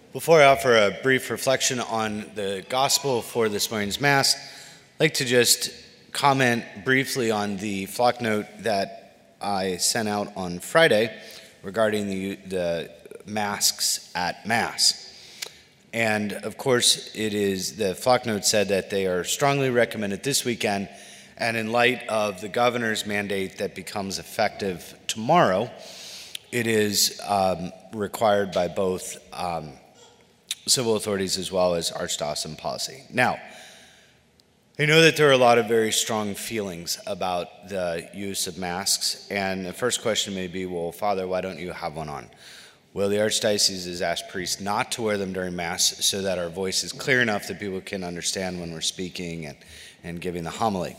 Before I offer a brief reflection on the gospel for this morning's Mass, I'd like to just comment briefly on the flock note that I sent out on Friday regarding the masks at Mass. And of course, the flock note said that they are strongly recommended this weekend, and in light of the governor's mandate that becomes effective tomorrow, it is required by both civil authorities as well as archdiocesan policy. Now, I know that there are a lot of very strong feelings about the use of masks, and the first question may be, well, Father, why don't you have one on? Well, the Archdiocese has asked priests not to wear them during Mass so that our voice is clear enough that people can understand when we're speaking and giving the homily.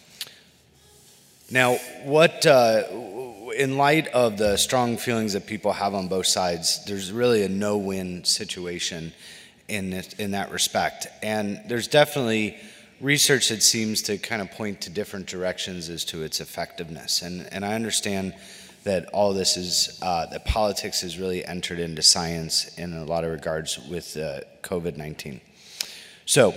Now, in light of the strong feelings that people have on both sides, there's really a no-win situation in that respect. And there's definitely research that seems to kind of point to different directions as to its effectiveness. And I understand that all this is, that politics has really entered into science in a lot of regards with COVID-19. So,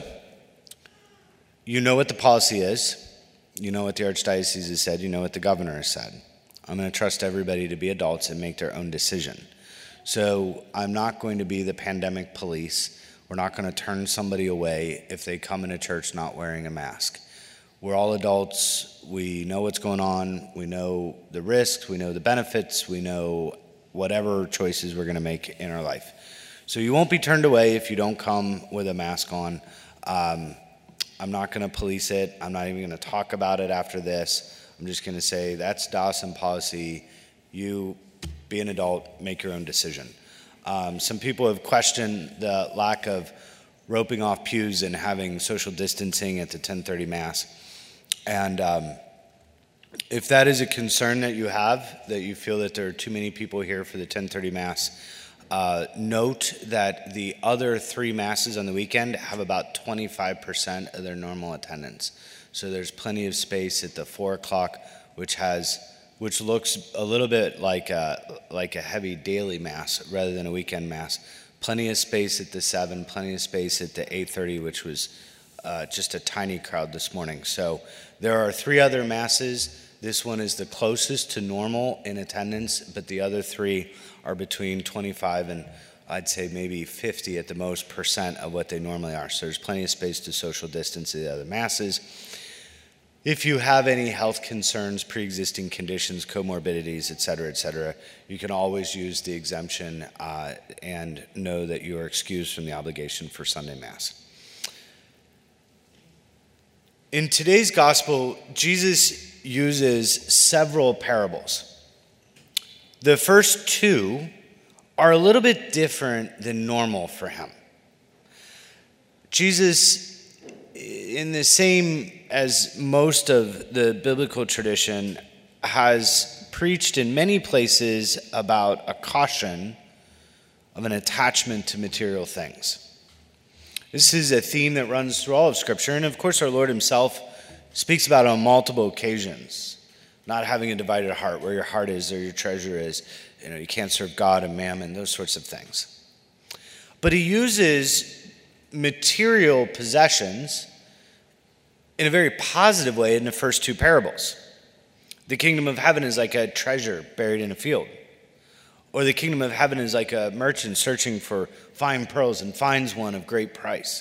you know what the policy is. You know what the Archdiocese has said. You know what the governor has said. I'm going to trust everybody to be adults and make their own decision. So I'm not going to be the pandemic police. We're not going to turn somebody away if they come into church not wearing a mask. We're all adults. We know what's going on. We know the risks. We know the benefits. We know whatever choices we're going to make in our life. So you won't be turned away if you don't come with a mask on. I'm not going to police it. I'm not even going to talk about it after this. I'm just going to say that's diocesan policy. You be an adult, make your own decision. Some people have questioned the lack of roping off pews and having social distancing at the 10:30 Mass. And if that is a concern that you have, that you feel that there are too many people here for the 10:30 Mass, note that the other three Masses on the weekend have about 25% of their normal attendance. So there's plenty of space at the 4 o'clock, which looks a little bit like a heavy daily Mass rather than a weekend Mass. Plenty of space at the 7, plenty of space at the 8:30, which was just a tiny crowd this morning. So there are 3 other Masses. This one is the closest to normal in attendance, but the other 3 are between 25 and I'd say maybe 50 at the most % of what they normally are. So there's plenty of space to social distance at the other Masses. If you have any health concerns, pre-existing conditions, comorbidities, et cetera, you can always use the exemption and know that you are excused from the obligation for Sunday Mass. In today's gospel, Jesus uses several parables. The first 2 are a little bit different than normal for him. Jesus, in the same as most of the biblical tradition, has preached in many places about a caution of an attachment to material things. This is a theme that runs through all of Scripture, and of course our Lord himself speaks about it on multiple occasions. Not having a divided heart, where your heart is, there your treasure is. You can't serve God and mammon, those sorts of things. But he uses material possessions in a very positive way in the first 2 parables. The kingdom of heaven is like a treasure buried in a field. Or the kingdom of heaven is like a merchant searching for fine pearls and finds one of great price.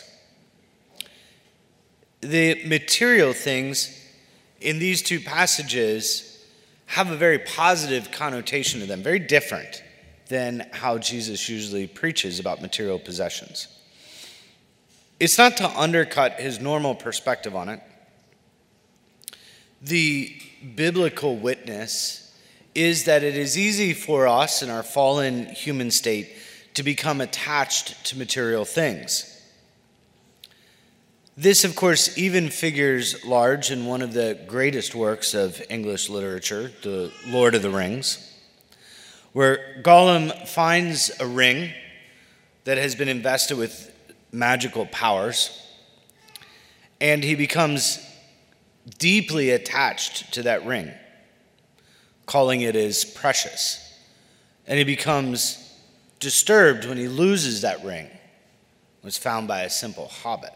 The material things in these 2 passages have a very positive connotation to them, very different than how Jesus usually preaches about material possessions. It's not to undercut his normal perspective on it. The biblical witness is that it is easy for us in our fallen human state to become attached to material things. This, of course, even figures large in one of the greatest works of English literature, The Lord of the Rings, where Gollum finds a ring that has been invested with magical powers, and he becomes deeply attached to that ring, calling it as precious. And he becomes disturbed when he loses that ring was found by a simple hobbit.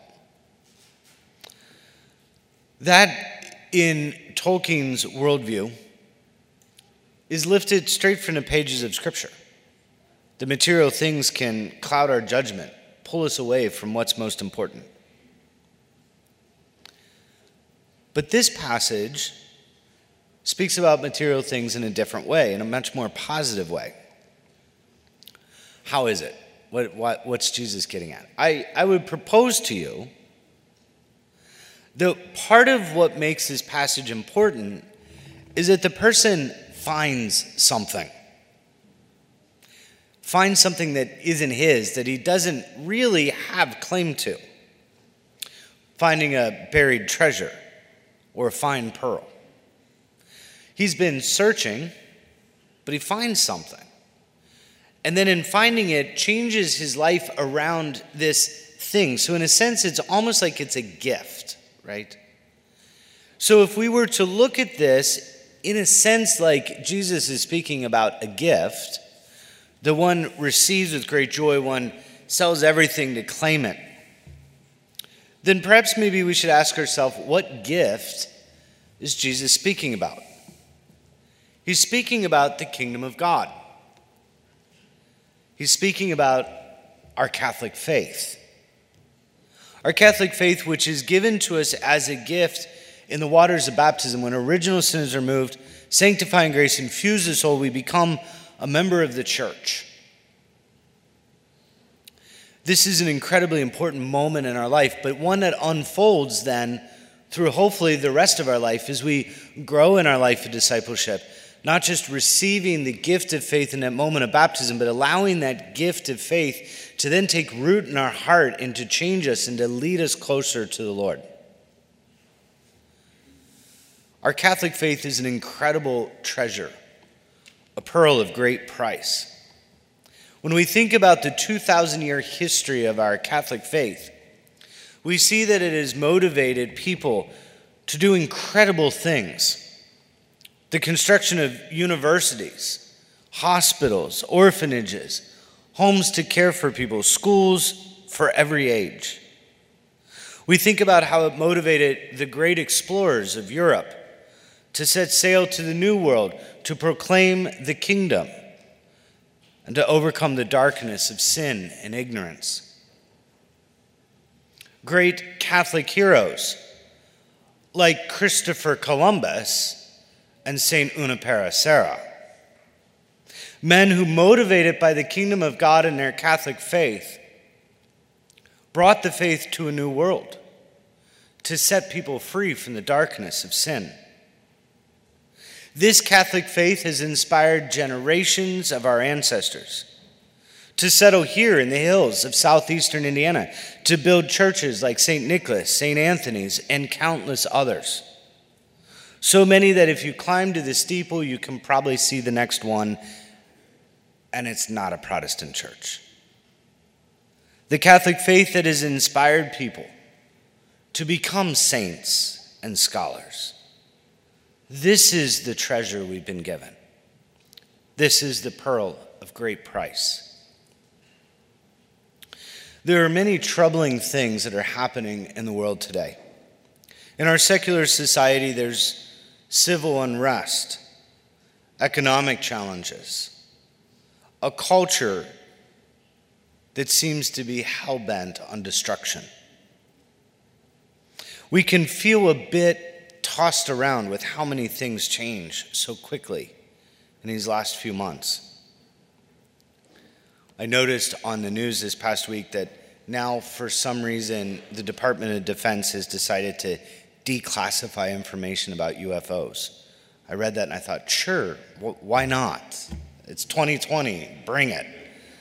That, in Tolkien's worldview, is lifted straight from the pages of Scripture. The material things can cloud our judgment, pull us away from what's most important. But this passage speaks about material things in a different way, in a much more positive way. How is it? What's Jesus getting at? I would propose to you that part of what makes this passage important is that the person finds something. Finds something that isn't his, that he doesn't really have claim to. Finding a buried treasure or a fine pearl. He's been searching, but he finds something. And then in finding it, changes his life around this thing. So in a sense, it's almost like it's a gift, right? So if we were to look at this, in a sense like Jesus is speaking about a gift, the one receives with great joy, one sells everything to claim it, then perhaps maybe we should ask ourselves, what gift is Jesus speaking about? He's speaking about the kingdom of God. He's speaking about our Catholic faith. Our Catholic faith, which is given to us as a gift in the waters of baptism, when original sin is removed, sanctifying grace infuses the soul, we become a member of the church. This is an incredibly important moment in our life, but one that unfolds then through hopefully the rest of our life as we grow in our life of discipleship. Not just receiving the gift of faith in that moment of baptism, but allowing that gift of faith to then take root in our heart and to change us and to lead us closer to the Lord. Our Catholic faith is an incredible treasure, a pearl of great price. When we think about the 2,000-year history of our Catholic faith, we see that it has motivated people to do incredible things. The construction of universities, hospitals, orphanages, homes to care for people, schools for every age. We think about how it motivated the great explorers of Europe to set sail to the New World, to proclaim the kingdom, and to overcome the darkness of sin and ignorance. Great Catholic heroes like Christopher Columbus and Saint Junipero Serra. Men who, motivated by the kingdom of God and their Catholic faith, brought the faith to a new world, to set people free from the darkness of sin. This Catholic faith has inspired generations of our ancestors to settle here in the hills of southeastern Indiana, to build churches like St. Nicholas, St. Anthony's, and countless others. So many that if you climb to the steeple, you can probably see the next one, and it's not a Protestant church. The Catholic faith that has inspired people to become saints and scholars. This is the treasure we've been given. This is the pearl of great price. There are many troubling things that are happening in the world today. In our secular society, there's civil unrest, economic challenges, a culture that seems to be hell-bent on destruction. We can feel a bit tossed around with how many things change so quickly in these last few months. I noticed on the news this past week that now, for some reason, the Department of Defense has decided to declassify information about UFOs. I read that and I thought, sure, why not? It's 2020, bring it.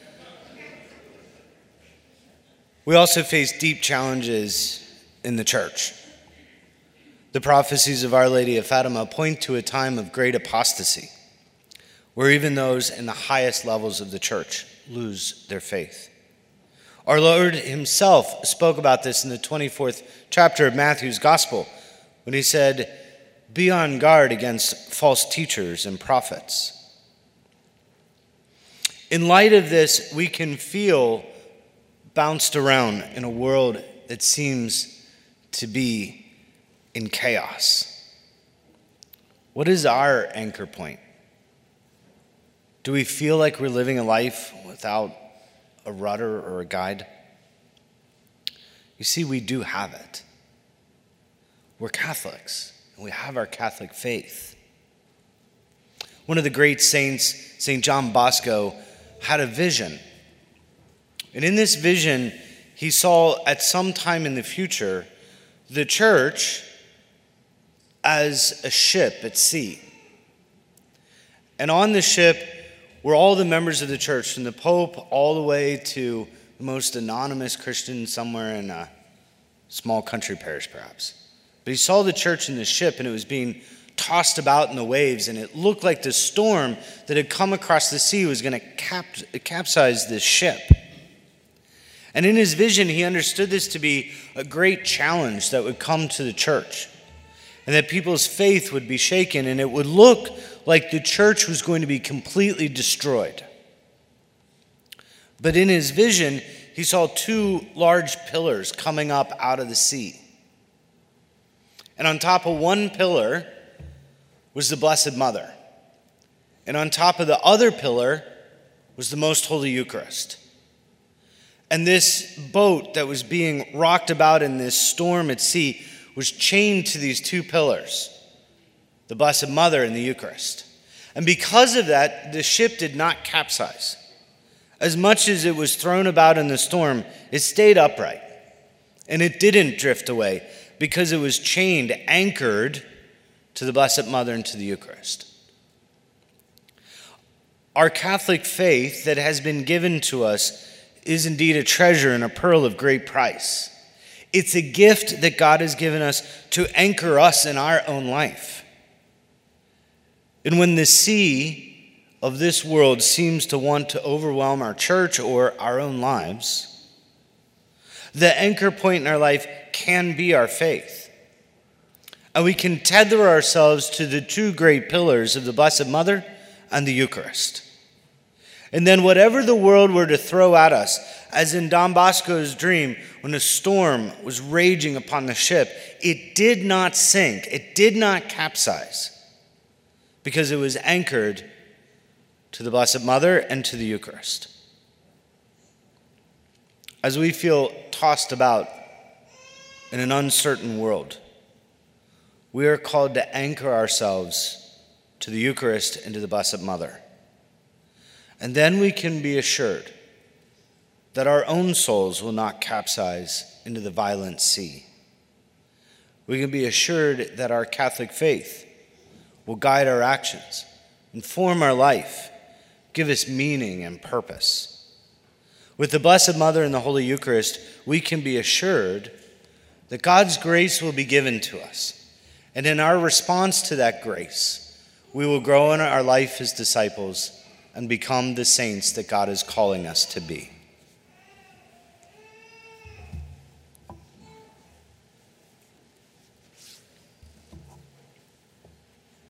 We also face deep challenges in the church. The prophecies of Our Lady of Fatima point to a time of great apostasy, where even those in the highest levels of the church lose their faith. Our Lord himself spoke about this in the 24th chapter of Matthew's Gospel, when he said, "Be on guard against false teachers and prophets." In light of this, we can feel bounced around in a world that seems to be in chaos. What is our anchor point? Do we feel like we're living a life without a rudder or a guide? You see, we do have it. We're Catholics, and we have our Catholic faith. One of the great saints, St. John Bosco, had a vision. And in this vision, he saw at some time in the future the church as a ship at sea. And on the ship were all the members of the church, from the Pope all the way to the most anonymous Christian somewhere in a small country parish, perhaps. But he saw the church in the ship, and it was being tossed about in the waves, and it looked like the storm that had come across the sea was going to capsize this ship. And in his vision, he understood this to be a great challenge that would come to the church, and that people's faith would be shaken, and it would look like the church was going to be completely destroyed. But in his vision, he saw two large pillars coming up out of the sea. And on top of one pillar was the Blessed Mother. And on top of the other pillar was the Most Holy Eucharist. And this boat that was being rocked about in this storm at sea was chained to these two pillars, the Blessed Mother and the Eucharist. And because of that, the ship did not capsize. As much as it was thrown about in the storm, it stayed upright. And it didn't drift away because it was chained, anchored to the Blessed Mother and to the Eucharist. Our Catholic faith that has been given to us is indeed a treasure and a pearl of great price. It's a gift that God has given us to anchor us in our own life. And when the sea of this world seems to want to overwhelm our church or our own lives, the anchor point in our life can be our faith. And we can tether ourselves to the two great pillars of the Blessed Mother and the Eucharist. And then whatever the world were to throw at us, as in Don Bosco's dream, when a storm was raging upon the ship, it did not sink, it did not capsize, because it was anchored to the Blessed Mother and to the Eucharist. As we feel tossed about in an uncertain world, we are called to anchor ourselves to the Eucharist and to the Blessed Mother. And then we can be assured that our own souls will not capsize into the violent sea. We can be assured that our Catholic faith will guide our actions, inform our life, give us meaning and purpose. With the Blessed Mother and the Holy Eucharist, we can be assured that God's grace will be given to us. And in our response to that grace, we will grow in our life as disciples and become the saints that God is calling us to be.